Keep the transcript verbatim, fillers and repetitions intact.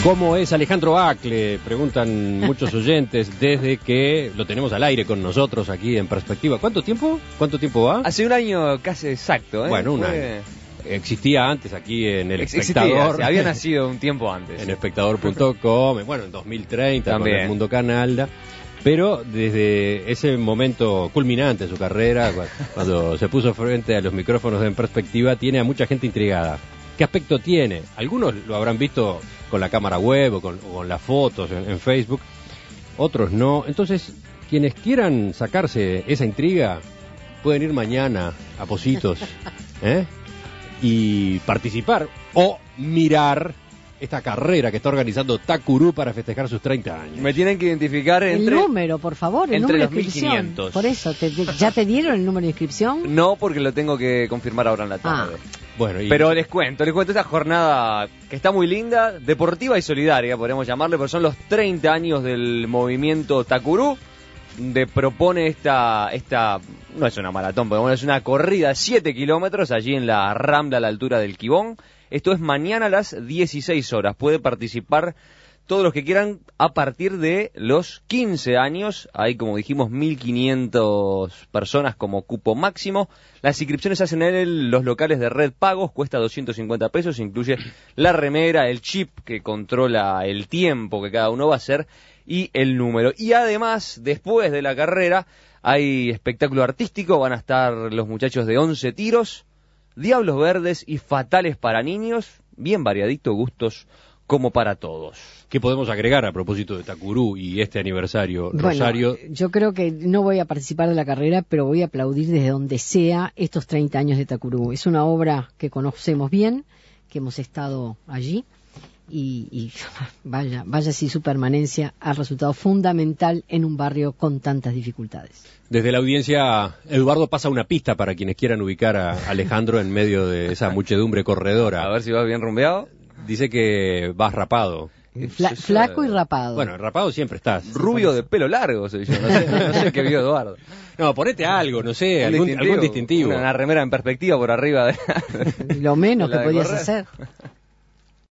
¿Cómo es Alejandro Acle? Preguntan muchos oyentes desde que lo tenemos al aire con nosotros aquí en Perspectiva. ¿Cuánto tiempo? ¿Cuánto tiempo va? Hace un año casi exacto, ¿eh? Bueno, un Fue... año. Existía antes aquí en El Existía, Espectador. sí, había nacido un tiempo antes. En espectador punto com, bueno, en dos mil treinta También. con El Mundo Canalda. Pero desde ese momento culminante de su carrera, cuando se puso frente a los micrófonos de En Perspectiva, tiene a mucha gente intrigada. ¿Qué aspecto tiene? Algunos lo habrán visto con la cámara web o con, o con las fotos en, en Facebook, otros no. Entonces, quienes quieran sacarse esa intriga, pueden ir mañana a Positos, ¿eh? y participar o mirar esta carrera que está organizando Takuru para festejar sus treinta años. Me tienen que identificar entre... El número, por favor, el entre número los de inscripción. mil quinientos. Por eso, te, te- ¿ya te dieron el número de inscripción? No, porque lo tengo que confirmar ahora en la tarde. Ah. Bueno, y Pero les cuento, les cuento esta jornada que está muy linda, deportiva y solidaria, podríamos llamarle, pero son los treinta años del movimiento Takuru, donde propone esta, esta, no es una maratón, pero bueno, es una corrida de siete kilómetros allí en la Rambla a la altura del Quibón. Esto es mañana a las dieciséis horas. Puede participar todos los que quieran a partir de los quince años. Hay, como dijimos, mil quinientas personas como cupo máximo. Las inscripciones se hacen en el- los locales de Red Pagos. Cuesta doscientos cincuenta pesos. Incluye la remera, el chip que controla el tiempo que cada uno va a hacer y el número. Y además, después de la carrera, hay espectáculo artístico. Van a estar los muchachos de once tiros, Diablos Verdes y Fatales para niños. Bien variadito, gustos como para todos. ¿qué podemos agregar a propósito de Takuru y este aniversario? Bueno, Rosario, yo creo que no voy a participar de la carrera, pero voy a aplaudir desde donde sea estos treinta años de Takuru. Es una obra que conocemos bien, que hemos estado allí, y, y vaya, vaya si su permanencia ha resultado fundamental en un barrio con tantas dificultades. desde la audiencia, Eduardo pasa una pista para quienes quieran ubicar a Alejandro en medio de esa muchedumbre corredora. A ver si vas bien rumbeado. Dice que vas rapado. Fla- Yo- yo- flaco y rapado. Bueno, rapado siempre estás. Rubio de pelo largo, soy yo. No sé, no sé qué vio Eduardo. No, ponete algo, no sé, Un algún distintivo. Algún distintivo. Una, una remera en perspectiva por arriba de... Lo menos la que de podías correr. hacer.